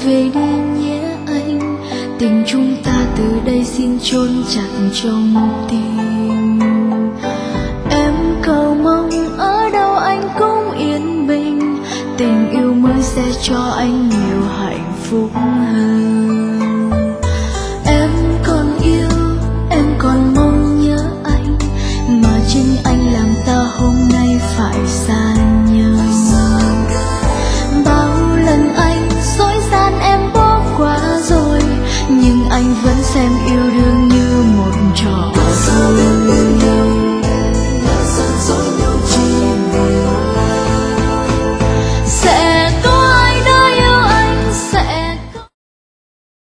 về đi nhé anh, tình chúng ta từ đây xin chôn chặt trong tim.